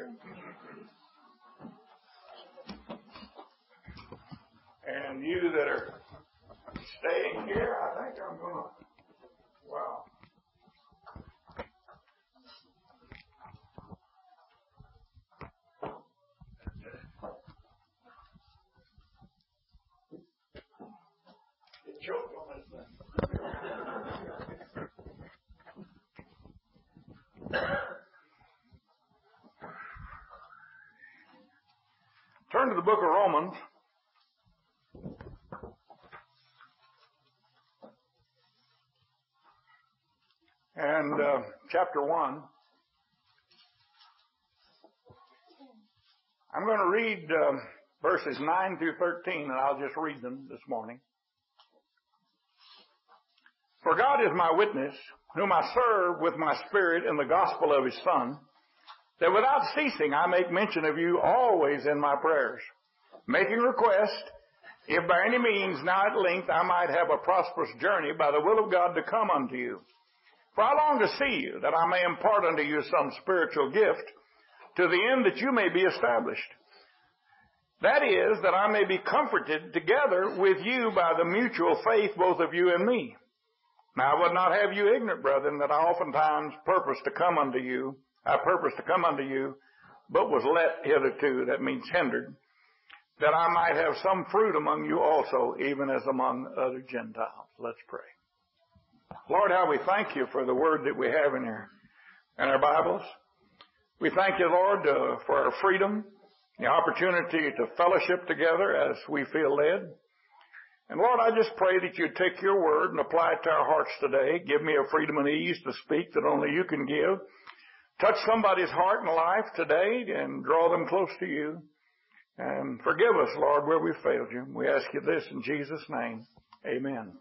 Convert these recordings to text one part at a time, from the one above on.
And you that are staying here, I think I'm going to, wow. It choked on this thing. Turn to the book of Romans. And chapter 1. I'm going to read verses 9 through 13, and I'll just read them this morning. For God is my witness, whom I serve with my spirit in the gospel of His Son, that without ceasing I make mention of you always in my prayers, making request, if by any means now at length I might have a prosperous journey by the will of God to come unto you. For I long to see you, that I may impart unto you some spiritual gift, to the end that you may be established. That is, that I may be comforted together with you by the mutual faith both of you and me. Now I would not have you ignorant, brethren, that I oftentimes purpose to come unto you, but was let hitherto, that means hindered, that I might have some fruit among you also, even as among other Gentiles. Let's pray. Lord, how we thank you for the word that we have in our Bibles. We thank you, Lord, for our freedom, the opportunity to fellowship together as we feel led. And Lord, I just pray that you take your word and apply it to our hearts today. Give me a freedom and ease to speak that only you can give. Touch somebody's heart and life today and draw them close to you. And forgive us, Lord, where we failed you. We ask you this in Jesus' name. Amen.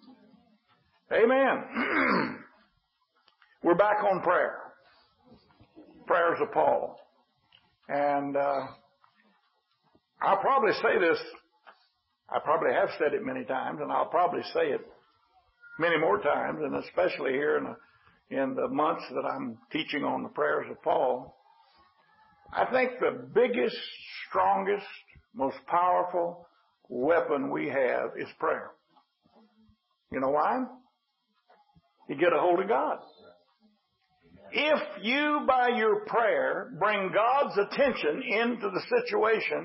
Amen. We're back on prayer. Prayers of Paul. And I'll probably say this, I probably have said it many times, and I'll probably say it many more times, and especially here in the months that I'm teaching on the prayers of Paul. I think the biggest, strongest, most powerful weapon we have is prayer. You know why? You get a hold of God. If you, by your prayer, bring God's attention into the situation,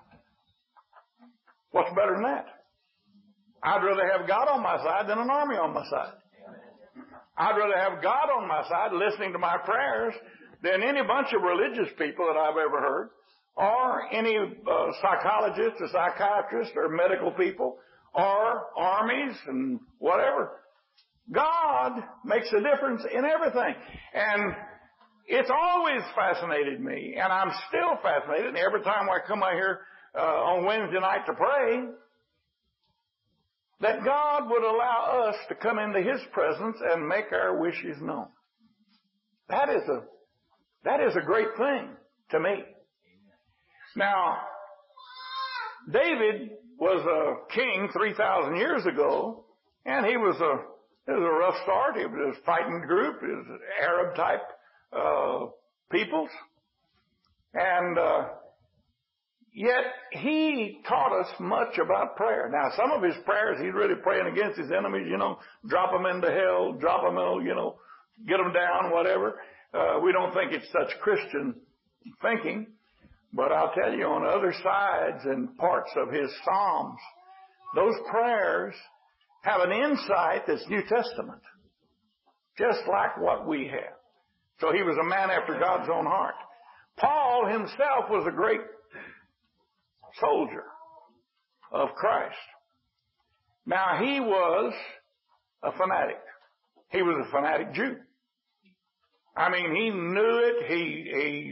what's better than that? I'd rather have God on my side than an army on my side. I'd rather have God on my side listening to my prayers than any bunch of religious people that I've ever heard, or any psychologist or psychiatrist or medical people, or armies and whatever. God makes a difference in everything. And it's always fascinated me, and I'm still fascinated, and every time I come out here on Wednesday night to pray, that God would allow us to come into His presence and make our wishes known. That is a great thing to me. Now, David was a king 3,000 years ago, and it was a rough start. It was a fighting group. It was Arab type peoples. And yet he taught us much about prayer. Now, some of his prayers, he's really praying against his enemies, drop them into hell, drop them, get them down, whatever. We don't think it's such Christian thinking. But I'll tell you, on other sides and parts of his Psalms, those prayers have an insight that's New Testament, just like what we have. So he was a man after God's own heart. Paul himself was a great soldier of Christ. Now, he was a fanatic. He was a fanatic Jew. I mean, he knew it. He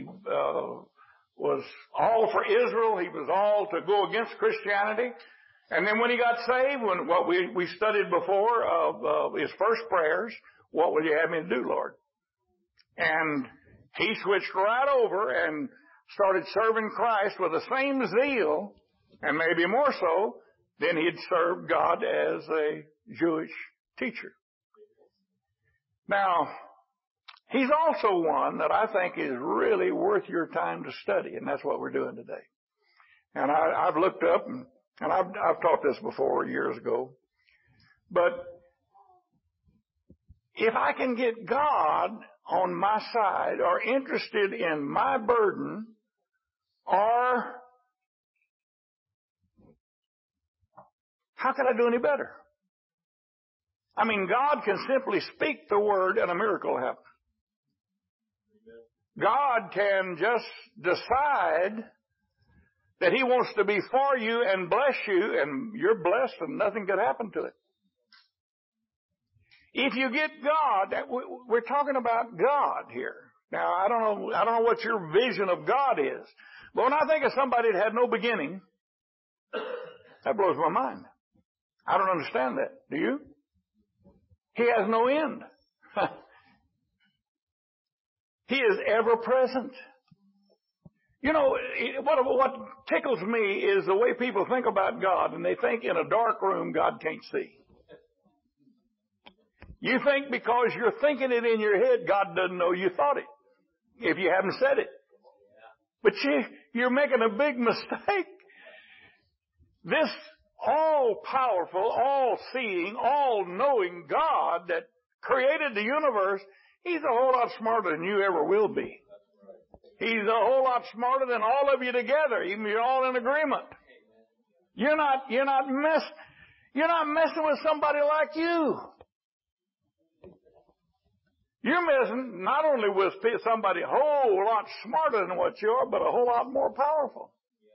was all for Israel. He was all to go against Christianity. And then when he got saved, what we studied before of his first prayers, what would you have me to do, Lord? And he switched right over and started serving Christ with the same zeal, and maybe more so, than he'd served God as a Jewish teacher. Now, He's also one that I think is really worth your time to study, and that's what we're doing today. And I've looked up, and I've taught this before years ago, but if I can get God on my side or interested in my burden, or how can I do any better? I mean, God can simply speak the word and a miracle will happen. God can just decide that He wants to be for you and bless you, and you're blessed and nothing could happen to it. If you get God, we're talking about God here. Now, I don't know what your vision of God is, but when I think of somebody that had no beginning, that blows my mind. I don't understand that. Do you? He has no end. He is ever present. You know, what tickles me is the way people think about God, and they think in a dark room God can't see. You think because you're thinking it in your head, God doesn't know you thought it, if you haven't said it. But you're making a big mistake. This all-powerful, all-seeing, all-knowing God that created the universe, He's a whole lot smarter than you ever will be. He's a whole lot smarter than all of you together, even if you're all in agreement. You're not messing with somebody like you. You're messing not only with somebody a whole lot smarter than what you are, but a whole lot more powerful.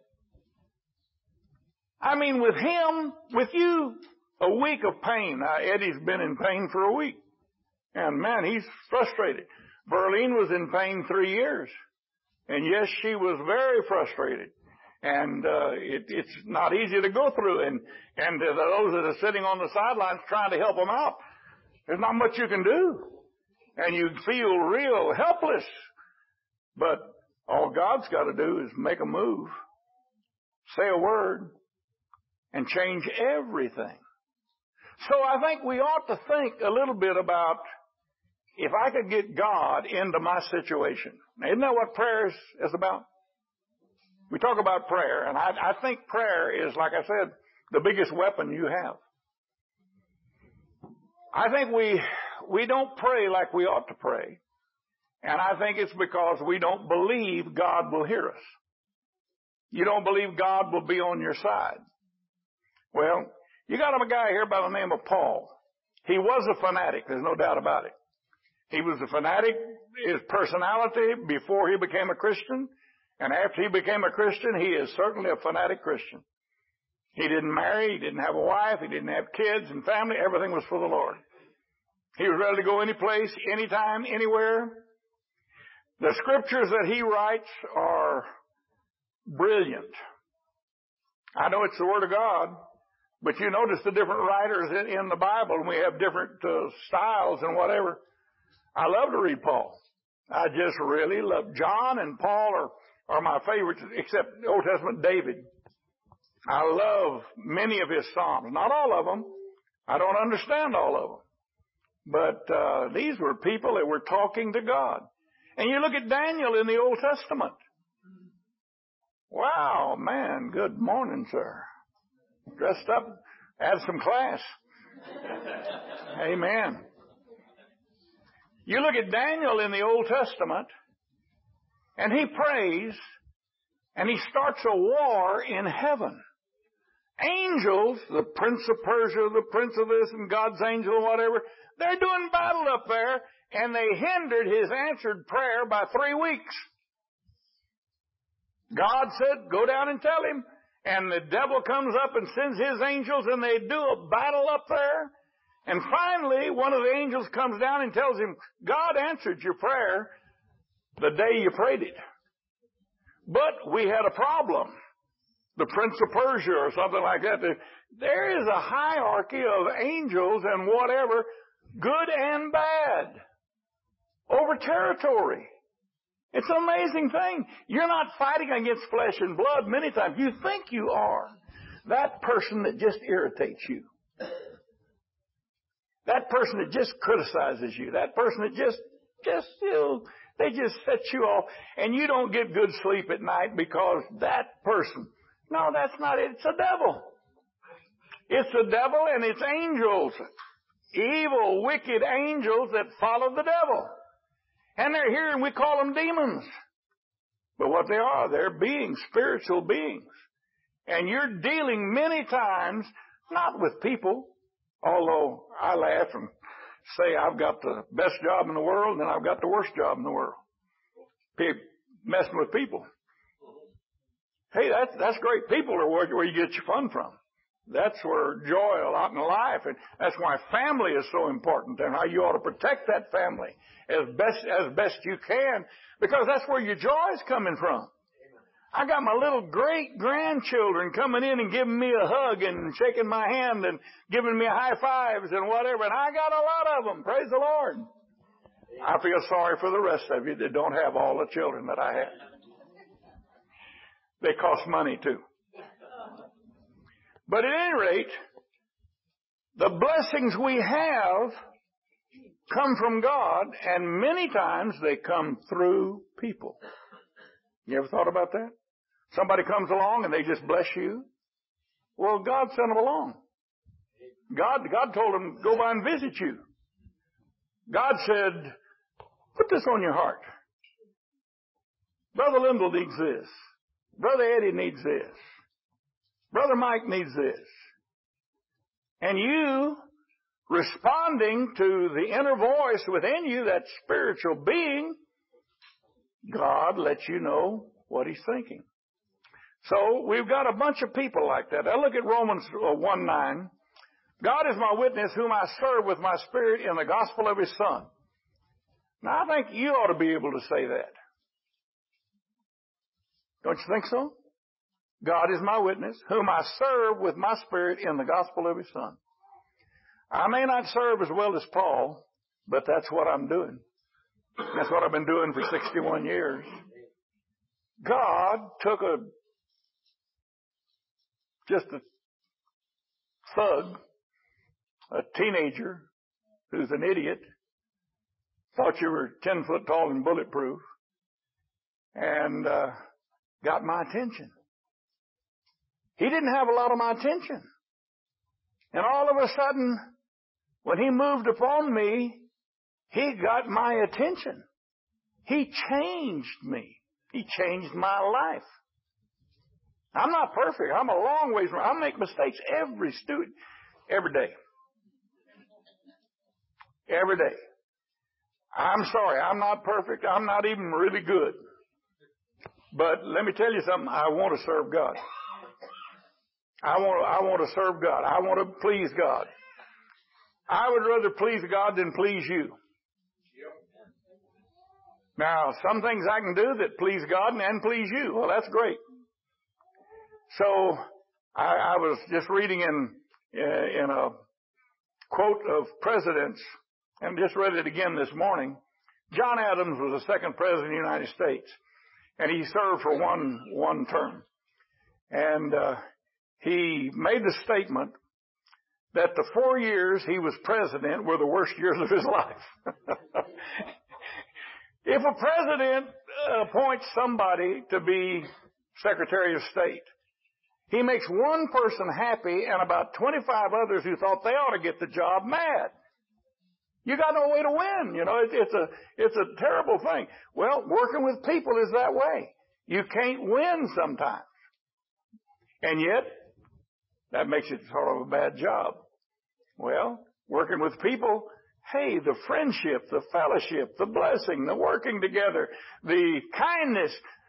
I mean, with him, with you, a week of pain. Now, Eddie's been in pain for a week. And man, he's frustrated. Verlene was in pain 3 years. And yes, she was very frustrated. And it's not easy to go through. And those that are sitting on the sidelines trying to help them out, there's not much you can do. And you feel real helpless. But all God's got to do is make a move, say a word, and change everything. So I think we ought to think a little bit about if I could get God into my situation. Now, isn't that what prayer is about? We talk about prayer, and I think prayer is, like I said, the biggest weapon you have. I think we don't pray like we ought to pray, and I think it's because we don't believe God will hear us. You don't believe God will be on your side. Well, you got a guy here by the name of Paul. He was a fanatic, there's no doubt about it. He was a fanatic, his personality before he became a Christian, and after he became a Christian, he is certainly a fanatic Christian. He didn't marry, he didn't have a wife, he didn't have kids and family, everything was for the Lord. He was ready to go any place, anytime, anywhere. The scriptures that he writes are brilliant. I know it's the Word of God, but you notice the different writers in the Bible, and we have different styles and whatever. I love to read Paul. I just really love. John and Paul are my favorites, except the Old Testament David. I love many of his Psalms. Not all of them. I don't understand all of them. But these were people that were talking to God. And you look at Daniel in the Old Testament. Wow, man, good morning, sir. Dressed up, add some class. Amen. You look at Daniel in the Old Testament, and he prays, and he starts a war in heaven. Angels, the prince of Persia, the prince of this, and God's angel, whatever, they're doing battle up there, and they hindered his answered prayer by 3 weeks. God said, go down and tell him. And the devil comes up and sends his angels, and they do a battle up there. And finally, one of the angels comes down and tells him, God answered your prayer the day you prayed it. But we had a problem. The prince of Persia or something like that. There is a hierarchy of angels and whatever, good and bad, over territory. It's an amazing thing. You're not fighting against flesh and blood many times. You think you are. That person that just irritates you. That person that just criticizes you. That person that just they just set you off, and you don't get good sleep at night because that person. No, that's not it. It's the devil. It's the devil and it's angels. Evil, wicked angels that follow the devil. And they're here and we call them demons. But what they are, they're beings, spiritual beings. And you're dealing many times, not with people, although I laugh and say I've got the best job in the world and I've got the worst job in the world. Messing with people. Hey, that's great. People are where you get your fun from. That's where joy a lot in life, and that's why family is so important, and how you ought to protect that family as best you can, because that's where your joy is coming from. I got my little great grandchildren coming in and giving me a hug and shaking my hand and giving me high fives and whatever, and I got a lot of them. Praise the Lord. I feel sorry for the rest of you that don't have all the children that I have. They cost money too. But at any rate, the blessings we have come from God, and many times they come through people. You ever thought about that? Somebody comes along and they just bless you. Well, God sent them along. God told them, go by and visit you. God said, put this on your heart. Brother Lindell needs this. Brother Eddie needs this. Brother Mike needs this. And you, responding to the inner voice within you, that spiritual being, God lets you know what He's thinking. So we've got a bunch of people like that. Now look at Romans 1:9. God is my witness whom I serve with my spirit in the gospel of His Son. Now I think you ought to be able to say that. Don't you think so? God is my witness, whom I serve with my spirit in the gospel of His Son. I may not serve as well as Paul, but that's what I'm doing. That's what I've been doing for 61 years. God took just a thug, a teenager who's an idiot, thought you were 10 foot tall and bulletproof, and got my attention. He didn't have a lot of my attention. And all of a sudden, when He moved upon me, He got my attention. He changed me. He changed my life. I'm not perfect. I'm a long ways from. I make mistakes every day. Every day. I'm sorry. I'm not perfect. I'm not even really good. But let me tell you something. I want to serve God. I want to serve God. I want to please God. I would rather please God than please you. Now, some things I can do that please God and please you. Well, that's great. So, I was just reading in a quote of presidents, and just read it again this morning. John Adams was the second president of the United States, and he served for one term. And he made the statement that the 4 years he was president were the worst years of his life. If a president appoints somebody to be Secretary of State, he makes one person happy and about 25 others who thought they ought to get the job mad. You got no way to win. You know, it's a terrible thing. Well, working with people is that way. You can't win sometimes. And yet, that makes it sort of a bad job. Well, working with people, hey, the friendship, the fellowship, the blessing, the working together, the kindness,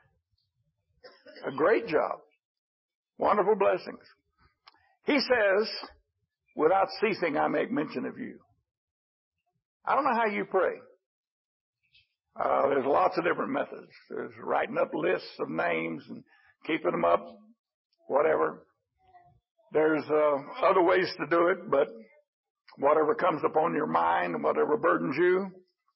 a great job. Wonderful blessings. He says, without ceasing I make mention of you. I don't know how you pray. There's lots of different methods. There's writing up lists of names and keeping them up, whatever. There's other ways to do it, but whatever comes upon your mind and whatever burdens you.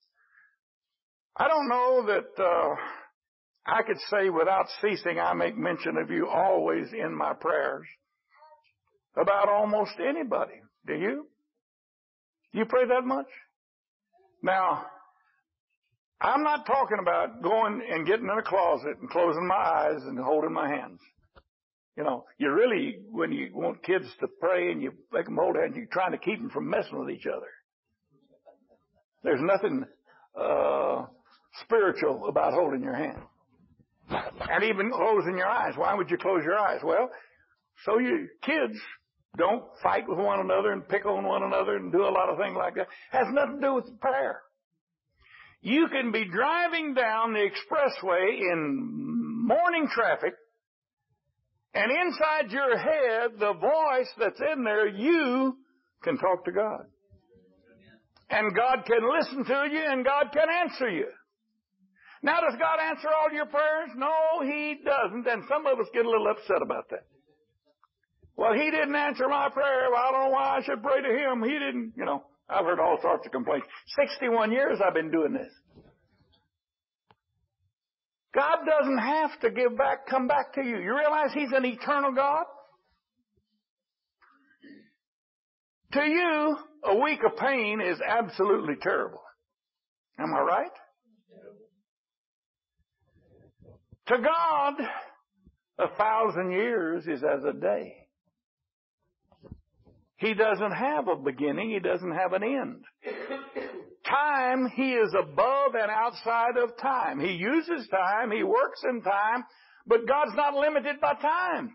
I don't know that I could say without ceasing I make mention of you always in my prayers about almost anybody. Do you? Do you pray that much? Now, I'm not talking about going and getting in a closet and closing my eyes and holding my hands. You know, you really, when you want kids to pray and you make them hold hands, you're trying to keep them from messing with each other. There's nothing spiritual about holding your hand. And even closing your eyes. Why would you close your eyes? Well, so your kids don't fight with one another and pick on one another and do a lot of things like that. It has nothing to do with prayer. You can be driving down the expressway in morning traffic, and inside your head, the voice that's in there, you can talk to God. And God can listen to you, and God can answer you. Now, does God answer all your prayers? No, He doesn't, and some of us get a little upset about that. Well, He didn't answer my prayer. Well, I don't know why I should pray to Him. He didn't, you know. I've heard all sorts of complaints. 61 years I've been doing this. God doesn't have to come back to you. You realize He's an eternal God? To you, a week of pain is absolutely terrible. Am I right? To God, 1,000 years is as a day. He doesn't have a beginning. He doesn't have an end. Time, He is above and outside of time. He uses time. He works in time. But God's not limited by time.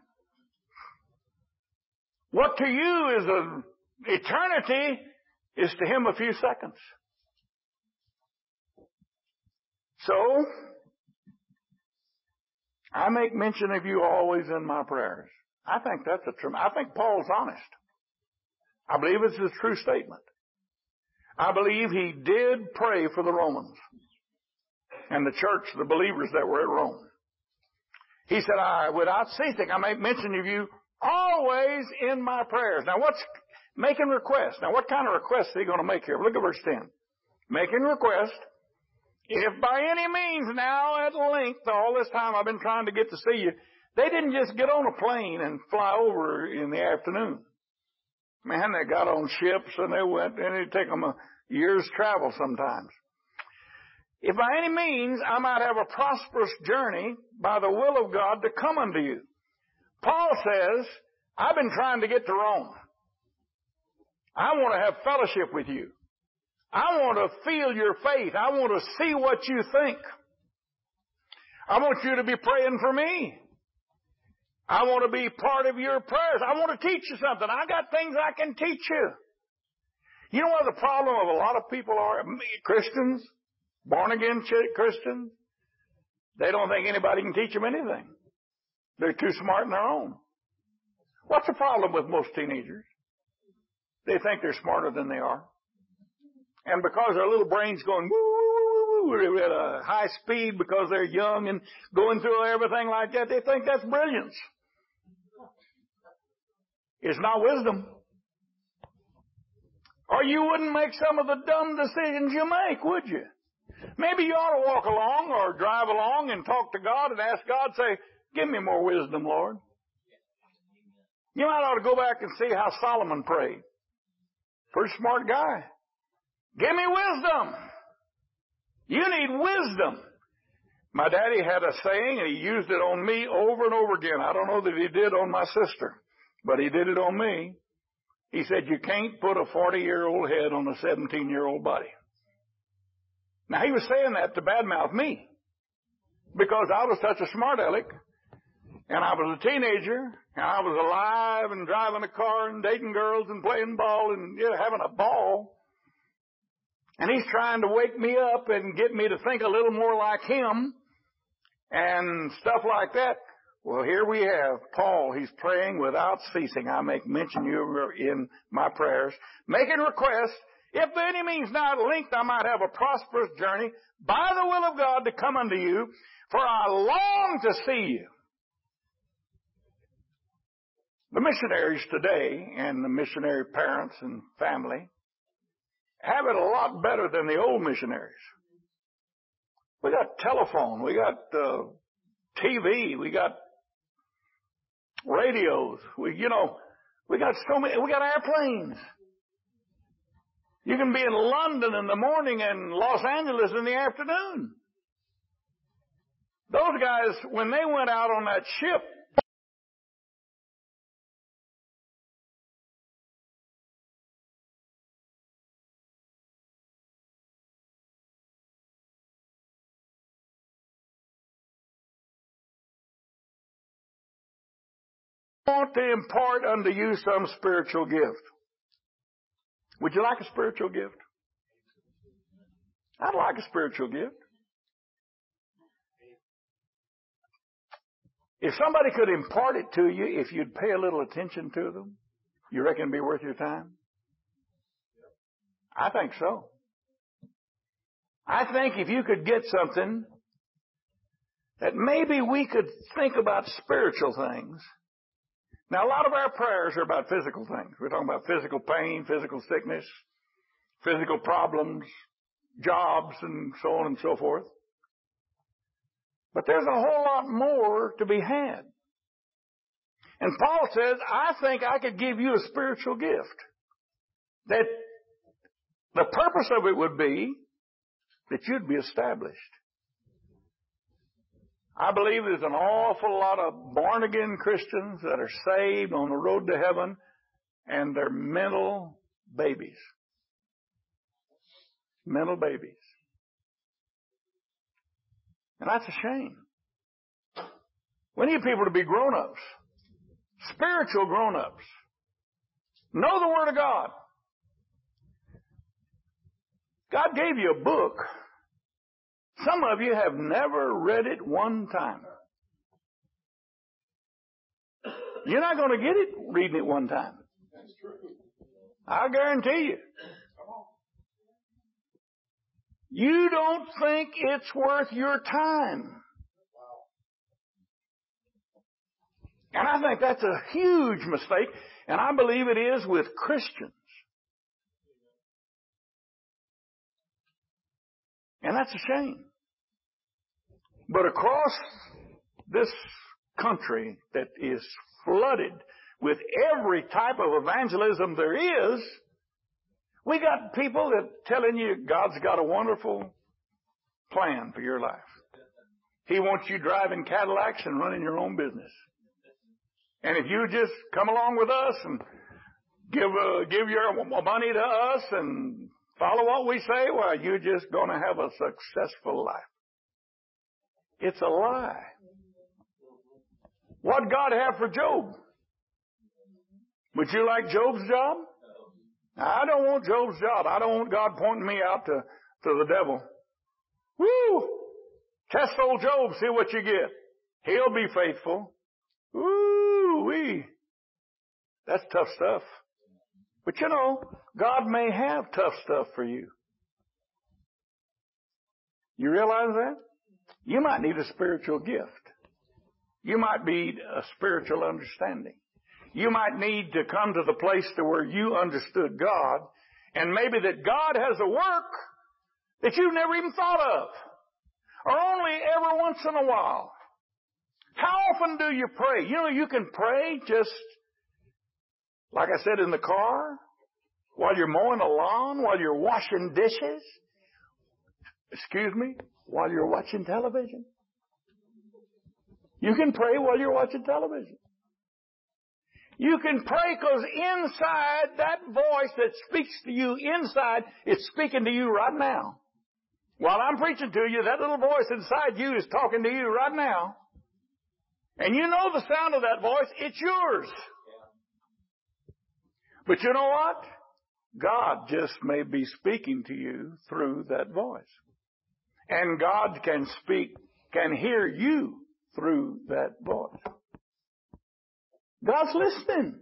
What to you is an eternity is to Him a few seconds. So, I make mention of you always in my prayers. I think I think Paul's honest. I believe it's a true statement. I believe he did pray for the Romans and the church, the believers that were at Rome. He said, without ceasing, I make mention of you always in my prayers. Now, what's making requests? Now, what kind of request is he going to make here? Look at verse 10. Making request, if by any means now at length, all this time I've been trying to get to see you, they didn't just get on a plane and fly over in the afternoon. Man, they got on ships and they went, and it'd take them a year's travel sometimes. If by any means I might have a prosperous journey by the will of God to come unto you. Paul says, I've been trying to get to Rome. I want to have fellowship with you. I want to feel your faith. I want to see what you think. I want you to be praying for me. I want to be part of your prayers. I want to teach you something. I got things I can teach you. You know what the problem of a lot of people are? Christians, born-again Christians, they don't think anybody can teach them anything. They're too smart in their own. What's the problem with most teenagers? They think they're smarter than they are. And because their little brain's going woo, woo, woo, at a high speed because they're young and going through everything like that, they think that's brilliance. It's not wisdom. Or you wouldn't make some of the dumb decisions you make, would you? Maybe you ought to walk along or drive along and talk to God and ask God, say, give me more wisdom, Lord. You might ought to go back and see how Solomon prayed. Pretty smart guy. Give me wisdom. You need wisdom. My daddy had a saying, and he used it on me over and over again. I don't know that he did on my sister, but he did it on me. He said, you can't put a 40-year-old head on a 17-year-old body. Now, he was saying that to badmouth me because I was such a smart aleck, and I was a teenager, and I was alive and driving a car and dating girls and playing ball and having a ball. And he's trying to wake me up and get me to think a little more like him and stuff like that. Well, here we have Paul. He's praying without ceasing. I make mention you in my prayers, making requests, if by any means now at length I might have a prosperous journey by the will of God to come unto you, for I long to see you. The missionaries today and the missionary parents and family have it a lot better than the old missionaries. We got telephone, we got TV, we got radios, we got so many, we got airplanes. You can be in London in the morning and Los Angeles in the afternoon. Those guys, when they went out on that ship, want to impart unto you some spiritual gift. Would you like a spiritual gift? I'd like a spiritual gift. If somebody could impart it to you, if you'd pay a little attention to them, you reckon it'd be worth your time? I think so. I think if you could get something that maybe we could think about spiritual things. Now, a lot of our prayers are about physical things. We're talking about physical pain, physical sickness, physical problems, jobs, and so on and so forth. But there's a whole lot more to be had. And Paul says, I think I could give you a spiritual gift. That the purpose of it would be that you'd be established. I believe there's an awful lot of born-again Christians that are saved on the road to heaven, and they're mental babies. Mental babies. And that's a shame. We need people to be grown-ups. Spiritual grown-ups. Know the Word of God. God gave you a book. Some of you have never read it one time. You're not going to get it reading it one time. That's true. I guarantee you. You don't think it's worth your time. And I think that's a huge mistake, and I believe it is with Christians. And that's a shame. But across this country that is flooded with every type of evangelism there is, we got people that telling you God's got a wonderful plan for your life. He wants you driving Cadillacs and running your own business. And if you just come along with us and give your money to us and follow what we say, well, you're just going to have a successful life. It's a lie. What did God have for Job? Would you like Job's job? I don't want Job's job. I don't want God pointing me out to the devil. Woo! Test old Job, see what you get. He'll be faithful. Woo-wee. That's tough stuff. But you know, God may have tough stuff for you. You realize that? You might need a spiritual gift. You might need a spiritual understanding. You might need to come to the place to where you understood God, and maybe that God has a work that you've never even thought of, or only every once in a while. How often do you pray? You know, you can pray just, like I said, in the car, while you're mowing the lawn, while you're washing dishes, while you're watching television. You can pray while you're watching television. You can pray because inside that voice that speaks to you inside, it's speaking to you right now. While I'm preaching to you, that little voice inside you is talking to you right now. And you know the sound of that voice. It's yours. But you know what? God just may be speaking to you through that voice. And God can hear you through that voice. God's listening.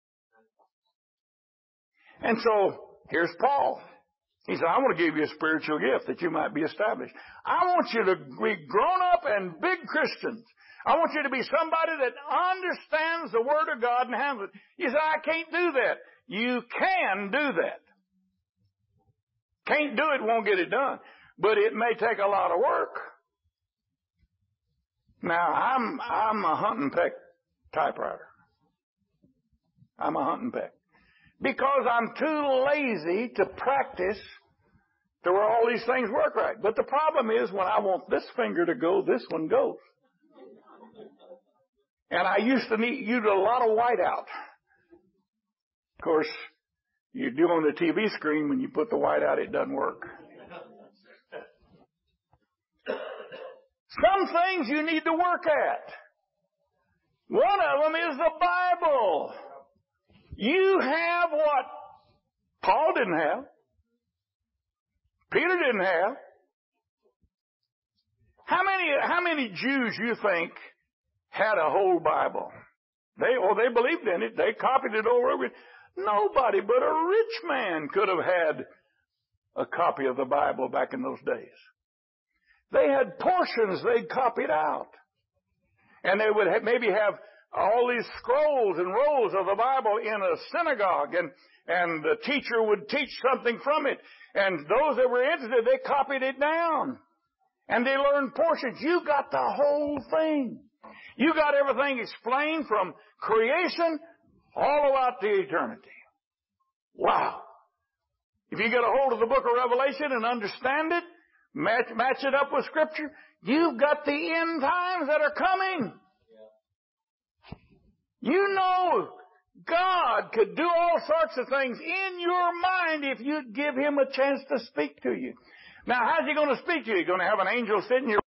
And so, here's Paul. He said, I want to give you a spiritual gift that you might be established. I want you to be grown up and big Christians. I want you to be somebody that understands the Word of God and handles it. You say, I can't do that. You can do that. Can't do it, won't get it done. But it may take a lot of work. Now, I'm a hunt and peck typewriter. I'm a hunt and peck. because I'm too lazy to practice to where all these things work right. But the problem is when I want this finger to go, this one goes. And I used to use a lot of whiteout. Of course, you do on the TV screen, when you put the whiteout, it doesn't work. Some things you need to work at. One of them is the Bible. You have what Paul didn't have. Peter didn't have. How many Jews you think had a whole Bible? They believed in it. They copied it over. Nobody but a rich man could have had a copy of the Bible back in those days. They had portions they copied out. And they would maybe have all these scrolls and rolls of the Bible in a synagogue, and the teacher would teach something from it. And those that were interested, they copied it down. And they learned portions. You got the whole thing. You got everything explained from creation all about to eternity. Wow. If you get a hold of the book of Revelation and understand it, match it up with Scripture, you've got the end times that are coming. You know God could do all sorts of things in your mind if you'd give Him a chance to speak to you. Now, how's He going to speak to you? He's going to have an angel sit in your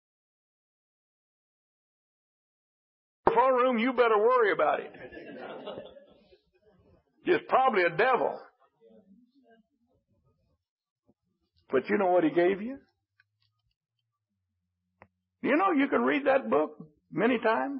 phone room? You better worry about it. It's probably a devil. But you know what He gave you? You know you can read that book many times.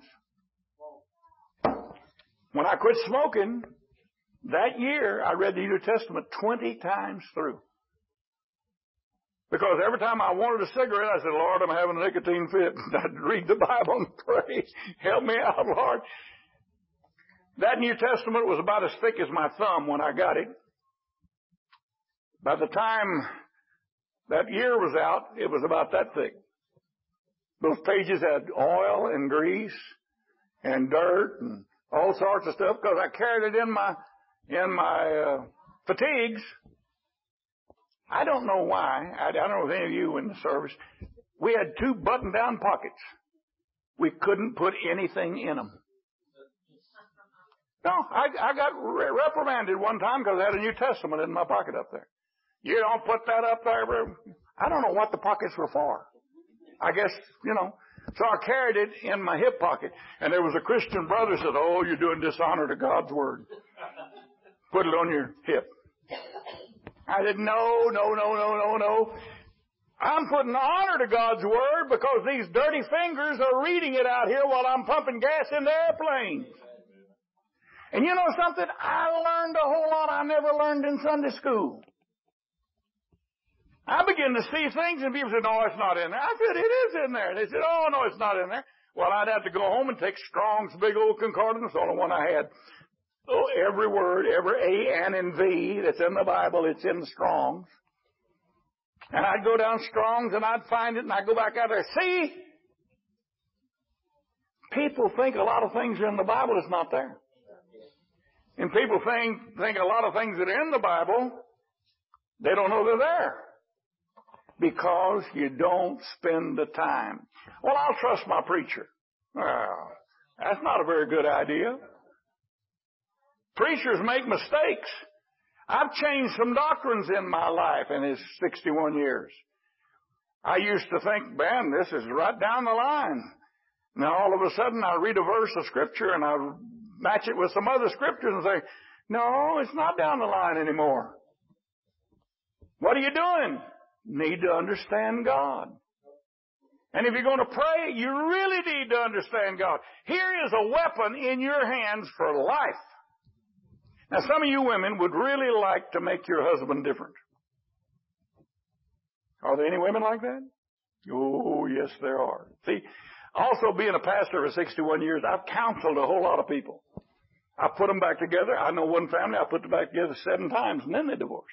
When I quit smoking, that year I read the New Testament 20 times through. Because every time I wanted a cigarette, I said, Lord, I'm having a nicotine fit. I'd read the Bible and pray. Help me out, Lord. That New Testament was about as thick as my thumb when I got it. By the time that year was out, it was about that thick. Those pages had oil and grease and dirt and all sorts of stuff because I carried it in my fatigues. I don't know why. I don't know if any of you in the service. We had 2 button-down pockets. We couldn't put anything in them. No, I got reprimanded one time because I had a New Testament in my pocket up there. You don't put that up there. I don't know what the pockets were for. I guess, So I carried it in my hip pocket. And there was a Christian brother who said, oh, you're doing dishonor to God's Word. Put it on your hip. I said, no. I'm putting honor to God's Word because these dirty fingers are reading it out here while I'm pumping gas in the airplanes. And you know something? I learned a whole lot I never learned in Sunday school. I began to see things and people said, no, it's not in there. I said, it is in there. They said, oh, no, it's not in there. Well, I'd have to go home and take Strong's big old concordance, the only one I had. Oh, every word, every A, N, and V that's in the Bible, it's in Strong's. And I'd go down Strong's and I'd find it and I'd go back out there. See? People think a lot of things are in the Bible that's not there. And people think a lot of things that are in the Bible, they don't know they're there. Because you don't spend the time. Well, I'll trust my preacher. Well, that's not a very good idea. Preachers make mistakes. I've changed some doctrines in my life in his 61 years. I used to think, man, this is right down the line. Now all of a sudden I read a verse of Scripture and I match it with some other Scriptures and say, no, it's not down the line anymore. What are you doing? Need to understand God. And if you're going to pray, you really need to understand God. Here is a weapon in your hands for life. Now, some of you women would really like to make your husband different. Are there any women like that? Oh, yes, there are. See, also being a pastor for 61 years, I've counseled a whole lot of people. I put them back together. I know one family, I put them back together 7 times, and then they divorced.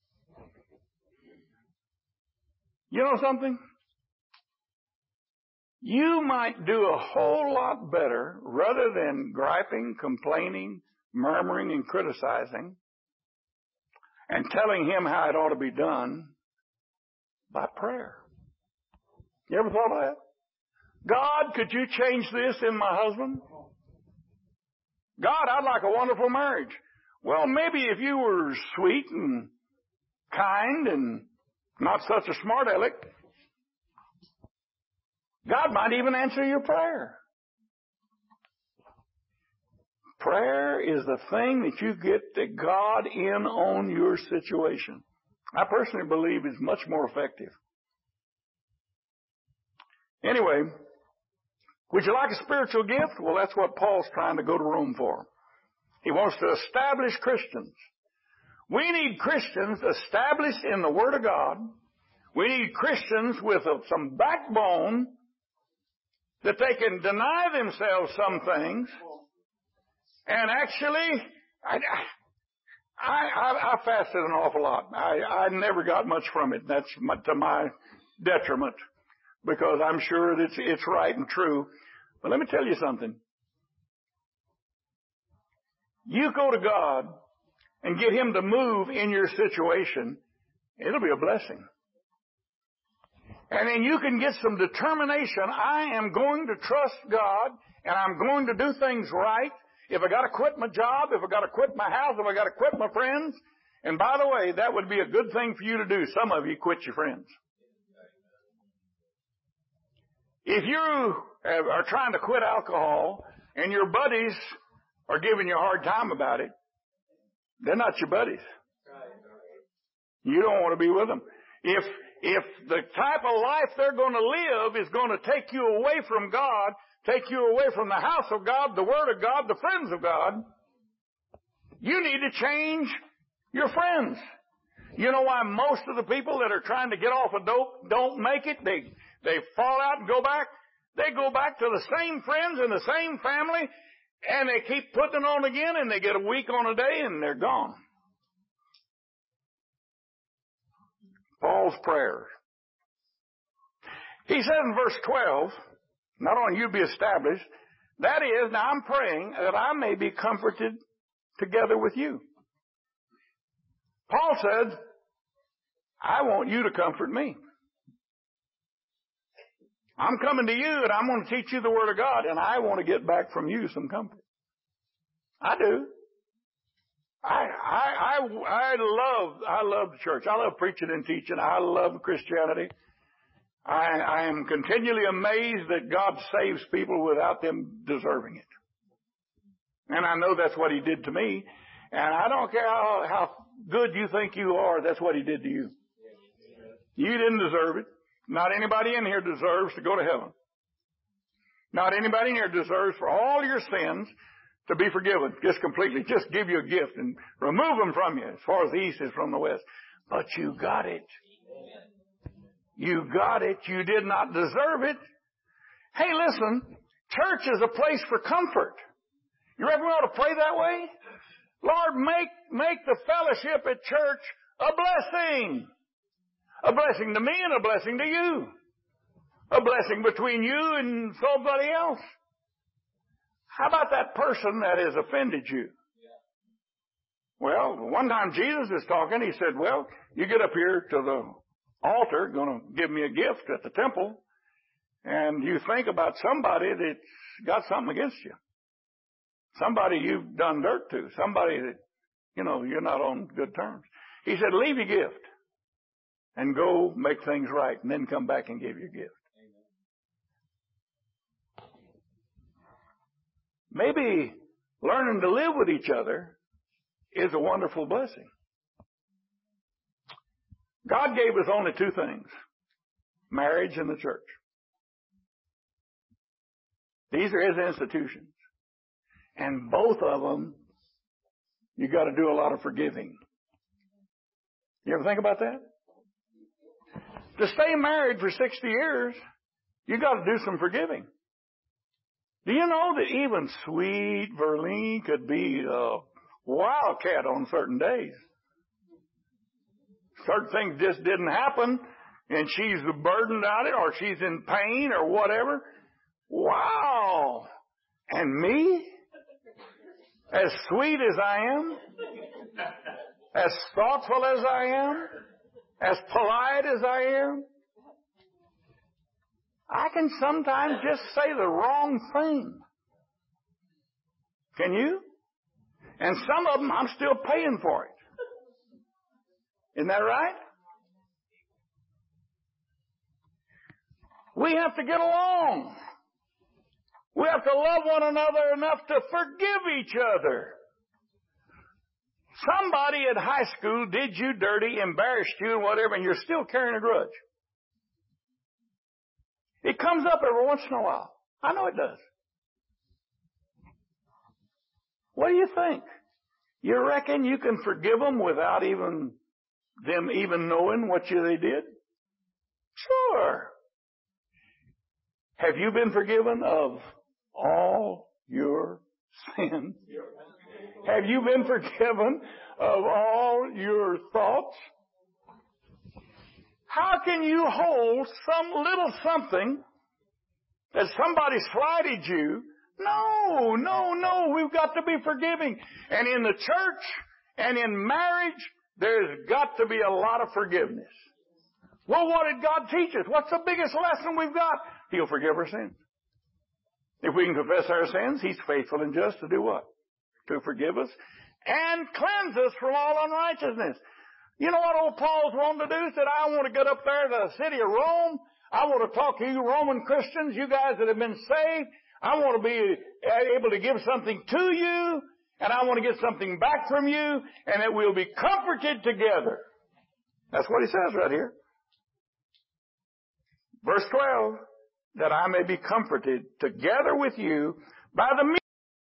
You know something? You might do a whole lot better rather than griping, complaining, murmuring, and criticizing and telling him how it ought to be done by prayer. You ever thought of that? God, could you change this in my husband? God, I'd like a wonderful marriage. Well, maybe if you were sweet and kind and not such a smart aleck, God might even answer your prayer. Prayer is the thing that you get the God in on your situation. I personally believe is much more effective. Anyway, would you like a spiritual gift? Well, that's what Paul's trying to go to Rome for. He wants to establish Christians. We need Christians established in the Word of God. We need Christians with some backbone that they can deny themselves some things. And actually, I fasted an awful lot. I never got much from it. That's to my detriment, because I'm sure that it's right and true. But let me tell you something. You go to God and get Him to move in your situation, it'll be a blessing. And then you can get some determination. I am going to trust God, and I'm going to do things right. If I got to quit my job, if I got to quit my house, if I got to quit my friends. And by the way, that would be a good thing for you to do. Some of you quit your friends. If you are trying to quit alcohol and your buddies are giving you a hard time about it, they're not your buddies. You don't want to be with them. If the type of life they're going to live is going to take you away from God, take you away from the house of God, the Word of God, the friends of God, you need to change your friends. You know why most of the people that are trying to get off of dope don't make it? They fall out and go back. They go back to the same friends and the same family, and they keep putting it on again, and they get a week on a day, and they're gone. Paul's prayers. He said in verse 12, not only you be established, that is, now I'm praying that I may be comforted together with you. Paul said, I want you to comfort me. I'm coming to you and I'm going to teach you the Word of God, and I want to get back from you some comfort. I do. I love the church. I love preaching and teaching. I love Christianity. I am continually amazed that God saves people without them deserving it. And I know that's what He did to me. And I don't care how good you think you are, that's what He did to you. You didn't deserve it. Not anybody in here deserves to go to heaven. Not anybody in here deserves for all your sins to be forgiven, just completely. Just give you a gift and remove them from you as far as the east is from the west. But you got it. You got it. You did not deserve it. Hey, listen, church is a place for comfort. You ever want to pray that way? Lord, make the fellowship at church a blessing. A blessing to me and a blessing to you. A blessing between you and somebody else. How about that person that has offended you? Well, one time Jesus is talking, He said, well, you get up here to the altar, going to give me a gift at the temple, and you think about somebody that's got something against you. Somebody you've done dirt to. Somebody that, you're not on good terms. He said, leave your gift and go make things right, and then come back and give your gift. Maybe learning to live with each other is a wonderful blessing. God gave us only two things: marriage and the church. These are His institutions. And both of them, you got to do a lot of forgiving. You ever think about that? To stay married for 60 years, you got to do some forgiving. Do you know that even sweet Verlene could be a wildcat on certain days? Certain things just didn't happen, and she's burdened out it, or she's in pain or whatever. Wow. And me? As sweet as I am, as thoughtful as I am, as polite as I am, I can sometimes just say the wrong thing. Can you? And some of them I'm still paying for it. Isn't that right? We have to get along. We have to love one another enough to forgive each other. Somebody at high school did you dirty, embarrassed you and whatever, and you're still carrying a grudge. It comes up every once in a while. I know it does. What do you think? You reckon you can forgive them without them even knowing what they did? Sure. Have you been forgiven of all your sins? Have you been forgiven of all your thoughts? How can you hold some little something that somebody slighted you? No. We've got to be forgiving. And in the church and in marriage, there's got to be a lot of forgiveness. Well, what did God teach us? What's the biggest lesson we've got? He'll forgive our sins. If we can confess our sins, He's faithful and just to do what? To forgive us and cleanse us from all unrighteousness. You know what old Paul's wanting to do? He said, I want to get up there to the city of Rome. I want to talk to you Roman Christians, you guys that have been saved. I want to be able to give something to you, and I want to get something back from you, and that we'll be comforted together. That's what he says right here. Verse 12, that I may be comforted together with you by the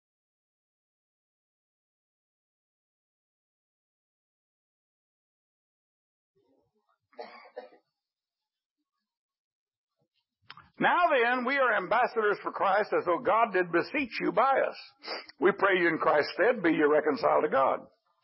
Now then, we are ambassadors for Christ, as though God did beseech you by us. We pray you in Christ's stead, be you reconciled to God.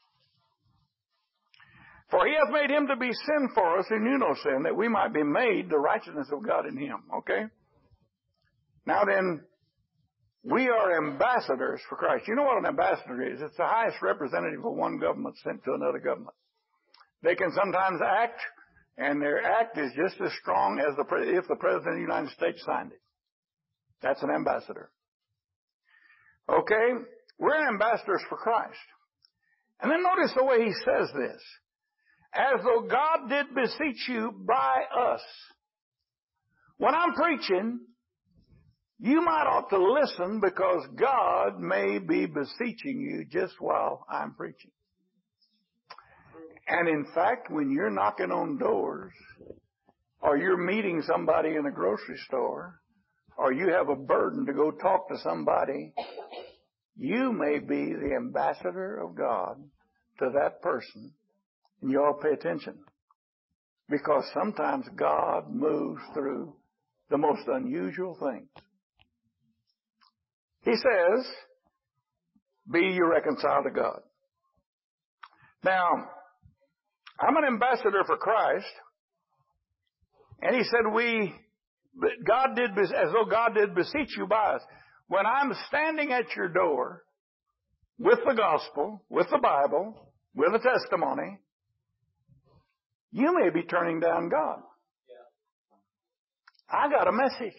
For He hath made Him to be sin for us who knew no sin, that we might be made the righteousness of God in Him. Okay? Now then, we are ambassadors for Christ. You know what an ambassador is? It's the highest representative of one government sent to another government. They can sometimes act, and their act is just as strong as if the President of the United States signed it. That's an ambassador. Okay? We're ambassadors for Christ. And then notice the way he says this. As though God did beseech you by us. When I'm preaching, you might ought to listen, because God may be beseeching you just while I'm preaching. And in fact, when you're knocking on doors, or you're meeting somebody in a grocery store, or you have a burden to go talk to somebody, you may be the ambassador of God to that person. And you all pay attention. Because sometimes God moves through the most unusual things. He says, be you reconciled to God. Now, I'm an ambassador for Christ. And he said as though God did beseech you by us. When I'm standing at your door with the gospel, with the Bible, with a testimony, you may be turning down God. I got a message.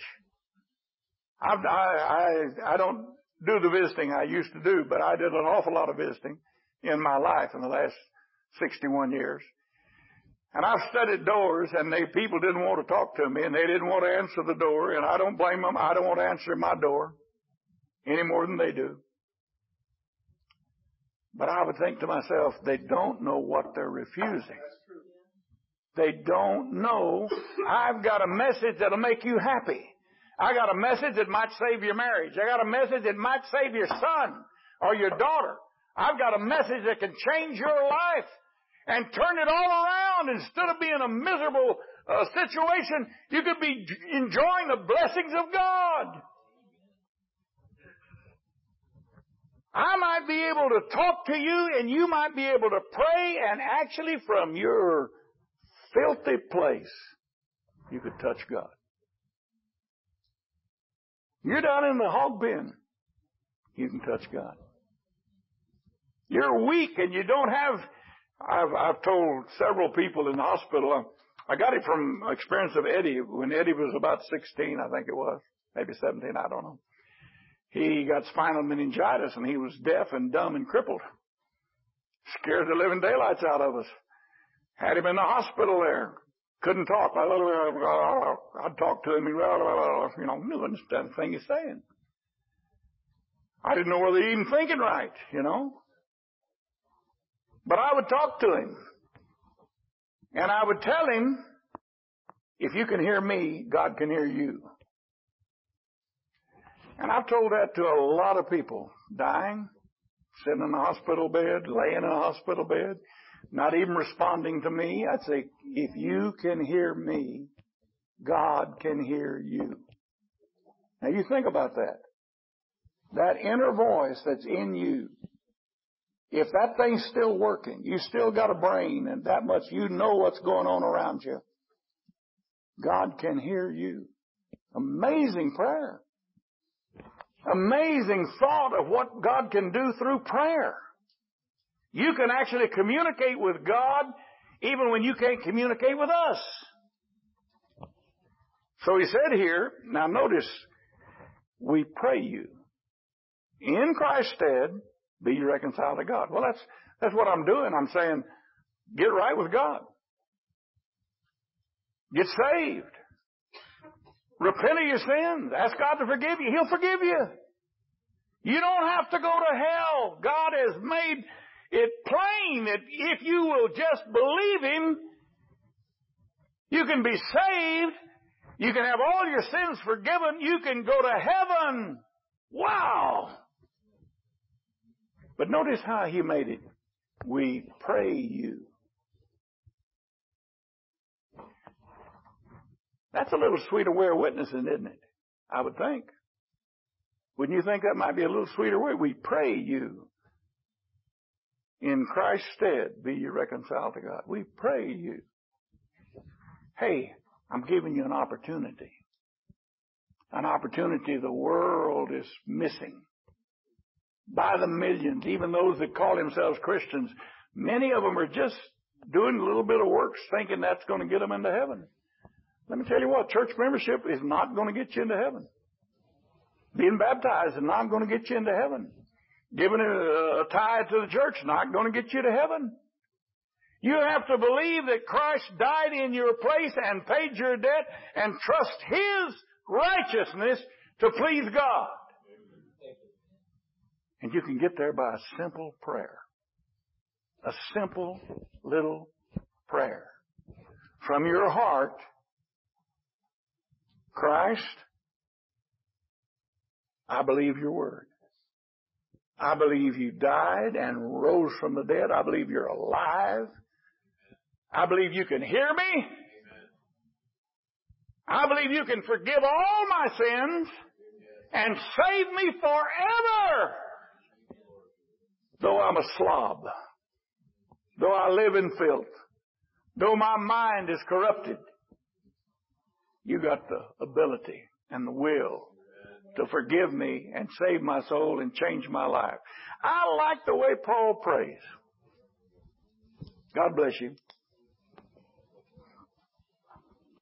I don't do the visiting I used to do, but I did an awful lot of visiting in my life in the last 61 years. And I've studied doors, and people didn't want to talk to me, and they didn't want to answer the door, and I don't blame them. I don't want to answer my door any more than they do. But I would think to myself, they don't know what they're refusing. They don't know. I've got a message that'll make you happy. I got a message that might save your marriage. I got a message that might save your son or your daughter. I've got a message that can change your life and turn it all around. Instead of being a miserable situation, you could be enjoying the blessings of God. I might be able to talk to you, and you might be able to pray, and actually from your filthy place, you could touch God. You're down in the hog pen, you can touch God. You're weak and you don't have, I've told several people in the hospital, I got it from experience of Eddie, when Eddie was about 16, I think it was, maybe 17, I don't know. He got spinal meningitis and he was deaf and dumb and crippled. Scared the living daylights out of us. Had him in the hospital there. Couldn't talk. I'd talk to him. Knew understand the thing he's saying. I didn't know whether he even thinking right, But I would talk to him. And I would tell him, if you can hear me, God can hear you. And I've told that to a lot of people, dying, sitting in a hospital bed, laying in a hospital bed, not even responding to me. I'd say, if you can hear me, God can hear you. Now you think about that. That inner voice that's in you, if that thing's still working, you still got a brain and that much you know what's going on around you, God can hear you. Amazing prayer. Amazing thought of what God can do through prayer. You can actually communicate with God even when you can't communicate with us. So he said here, now notice, we pray you, in Christ's stead, be you reconciled to God. Well, that's what I'm doing. I'm saying, get right with God. Get saved. Repent of your sins. Ask God to forgive you. He'll forgive you. You don't have to go to hell. God has made it plain that if you will just believe Him, you can be saved. You can have all your sins forgiven. You can go to heaven. Wow. But notice how He made it. We pray you. That's a little sweeter way of witnessing, isn't it? I would think. Wouldn't you think that might be a little sweeter way? We pray you. In Christ's stead, be you reconciled to God. We pray you. Hey, I'm giving you an opportunity. An opportunity the world is missing. By the millions, even those that call themselves Christians, many of them are just doing a little bit of works thinking that's going to get them into heaven. Let me tell you what, church membership is not going to get you into heaven. Being baptized is not going to get you into heaven. Giving a tithe to the church is not going to get you to heaven. You have to believe that Christ died in your place and paid your debt and trust His righteousness to please God. And you can get there by a simple prayer. A simple little prayer. From your heart, Christ, I believe your word. I believe you died and rose from the dead. I believe you're alive. I believe you can hear me. I believe you can forgive all my sins and save me forever. Though I'm a slob, though I live in filth, though my mind is corrupted, you got the ability and the will to forgive me and save my soul and change my life. I like the way Paul prays. God bless you.